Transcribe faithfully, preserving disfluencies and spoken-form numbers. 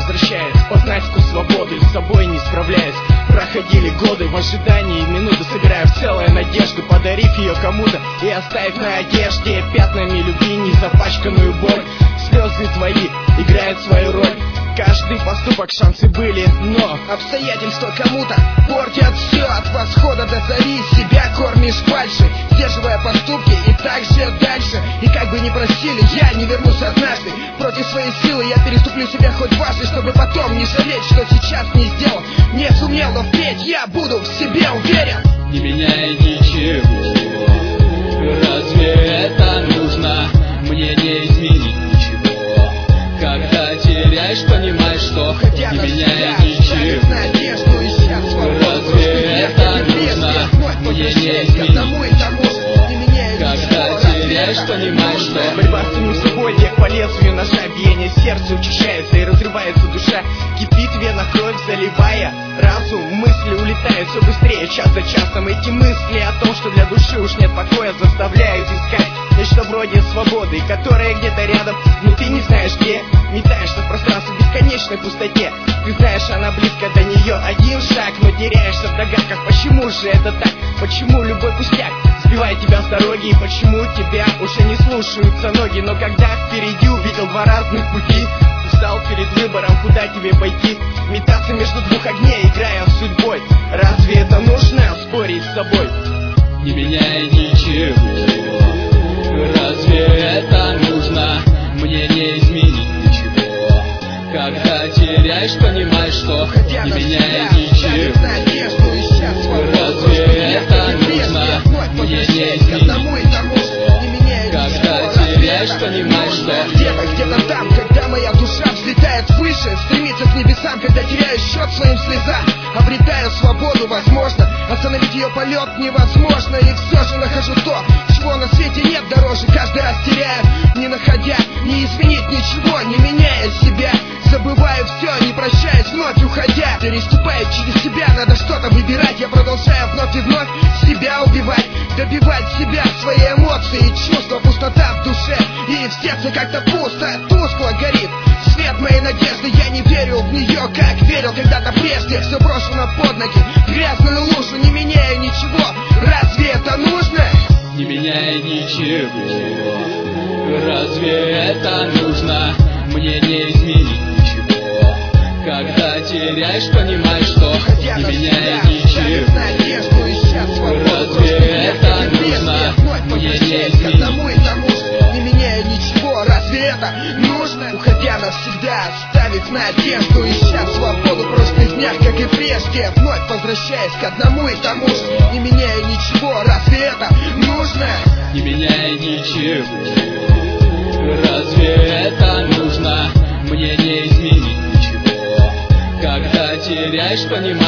возвращаясь, познать вкус свободы, с собой не справляясь. Проходили годы в ожидании минуты, собирая в целое надежду, подарив ее кому-то и оставив на одежде пятнами любви незапачканную боль. Слезы твои играют свою роль. Каждый поступок шансы были, но обстоятельства кому-то портят все. От восхода до зари себя кормишь фальши, сдерживая поступки и так же дальше. И как бы ни просили, я не вернусь однажды. Против своей силы я переступлю себя хоть дважды, чтобы потом не жалеть, что сейчас не сделал, не сумел, но впредь я буду в себе уверен. Не меняй ничего, разве это нужно? Мне не изменить ничего. Когда теряешь, понимаешь, что Хотя не меняй ничего. Надежду, ища разве это нужно? Мне не изменить ничего. Когда теряешь, понимаешь, что борьба с самим собой, век по лезвию ножа, биение сердца учащается и разрывается душа. Кипит в венах кровь, заливая разум, мысли улетают все быстрее, час за часом. Эти мысли о том, что для души уж нет покоя, заставляют искать нечто вроде свободы, которая где-то рядом, но ты не знаешь где. Метаешься в пространстве бесконечной пустоте. Ты знаешь, она близко, до нее один шаг, но теряешься в догадках, почему же это так? Почему любой пустяк сбивает тебя с дороги? И почему тебя уже не слушаются ноги? Но когда впереди увидел два разных пути, встал перед выбором, куда тебе пойти. Метаться между двух огней, играя с судьбой. Разве это нужно, спорить с собой? Не меняй ничего, разве это нужно? Мне не изменить ничего. Когда теряешь, понимаешь, что не меняй ничего. Разве это нужно? Мне не изменить ничего. Когда теряешь, понимаешь, что где-то, где-то там, когда моя душа взлетает выше, стремится к небесам, когда теряю счет своим слезам, обретаю свободу, возможно, остановить ее полет невозможно. И все же нахожу то, чего на свете нет дороже. Каждый раз теряю, не находя, не изменить ничего, не меняя себя. Забываю все, не прощаясь, вновь уходя. Переступая через себя, надо что-то выбирать. Я продолжаю вновь и вновь себя убивать, добивать себя, свои эмоции и чувства. Пустота в душе и в сердце как-то пусто, тускло горит свет моей надежды. Я не верю в нее, как верил когда-то прежде. Все брошено под ноги, грязную лужу, не меняя ничего. Разве это нужно? Не меняй ничего, разве это нужно? Мне не изменить ничего. Когда теряешь, понимаешь, что не меняй ничего. Разве это нужно? Мне не изменить ничего. Не меняя ничего, разве это нужно? Уходя навсегда, оставив надежду, ища свободу в прошлых днях, как и прежде. Вновь возвращаясь к одному и тому же, не меняя ничего, разве это нужно? Не меняй ничего, разве это нужно? Мне не изменить ничего. Когда теряешь, понимаешь.